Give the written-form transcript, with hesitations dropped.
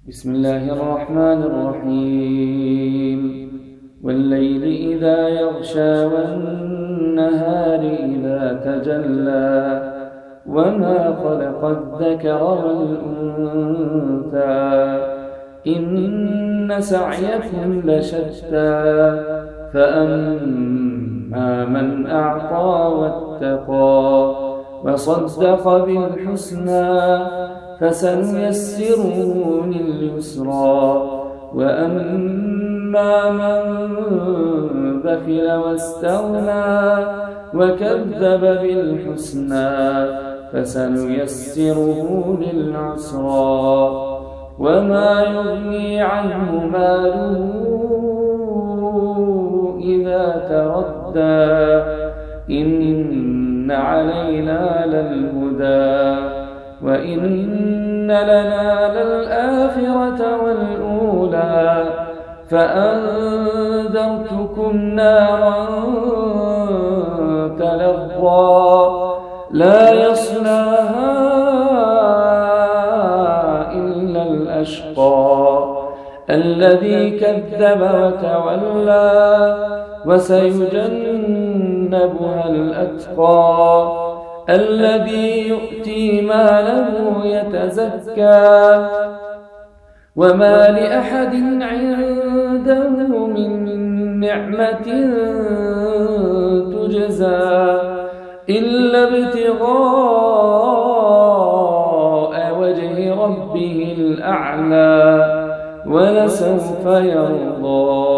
بسم الله الرحمن الرحيم والليل إذا يغشى والنهار إذا تجلى وما خلق الذكر والأنثى إن سعيكم لشتى فأما من أعطى واتقى وصدق بالحسنى فسنيسره لليسرى وأما من بخل واستغنى وكذب بالحسنى فسنيسره للعسرى وما يغني عنه ماله إذا تردى إن علينا للهدى وإن لنا للآخرة والأولى فأنذرتكم نارا تلظى لا يصلاها إلا الأشقى الذي كذب وتولى وسيجنبها الأتقى الذي يؤتي ماله يتزكى وما لأحد عنده من نعمة تجزى إلا ابتغاء وجه ربه الأعلى ولسوف يرضى.